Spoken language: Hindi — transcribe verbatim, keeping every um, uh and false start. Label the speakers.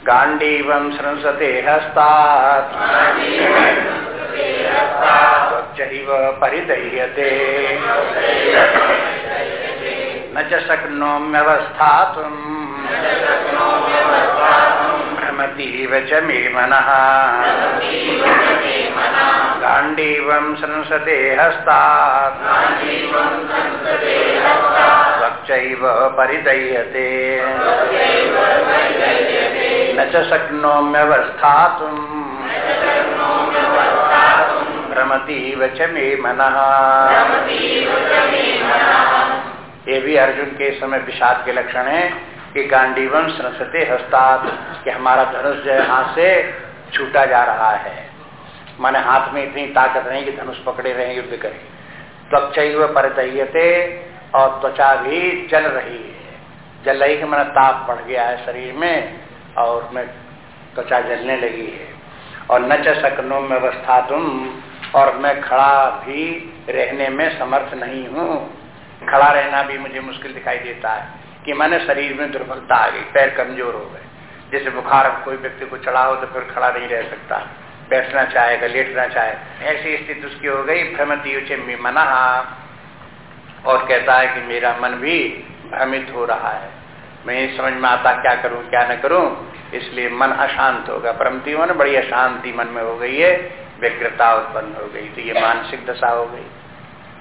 Speaker 1: गांडीवं स्रंसते हस्तात् त्वच्चैव परिदह्यते न च शक्नोम्यवस्थातुम् भ्रमतीव च मे मनः गांडीवं स्रंसते हस्तात् त्वच्चैव परिदह्यते न च शक्नोम्यवस्थातुम् भ्रमतीव च मे मनः। ये भी अर्जुन के समय विषाद के लक्षण है कि गांडीवं स्रंसते हस्तात्, कि हमारा धनुष जो है हाथ से छूटा जा रहा है, माने हाथ में इतनी ताकत नहीं कि धनुष पकड़े रहे युद्ध करें। त्वच्चैव परिदह्यते, और त्वचा भी जल रही है, जल रही कि माने ताप बढ़ गया है शरीर में और मैं त्वचा जलने लगी है। और न च शक्नोम्यवस्थातुम्, और मैं खड़ा भी रहने में समर्थ नहीं हूँ। खड़ा रहना भी मुझे मुश्किल दिखाई देता है कि मैंने शरीर में दुर्बलता आ गई, पैर कमजोर हो गए। जैसे बुखार कोई व्यक्ति को चढ़ा हो तो फिर खड़ा नहीं रह सकता, बैठना चाहेगा, लेटना चाहे, ऐसी स्थिति उसकी हो गई। भ्रमति उचे मे मनः, और कहता है कि मेरा मन भी भ्रमित हो रहा है, मैं नहीं समझ में आता क्या करूं क्या न करूं, इसलिए मन अशांत होगा। भ्रमति मन बड़ी अशांति मन में हो गई है, व्यग्रता उत्पन्न हो गई, तो ये मानसिक दशा हो गई।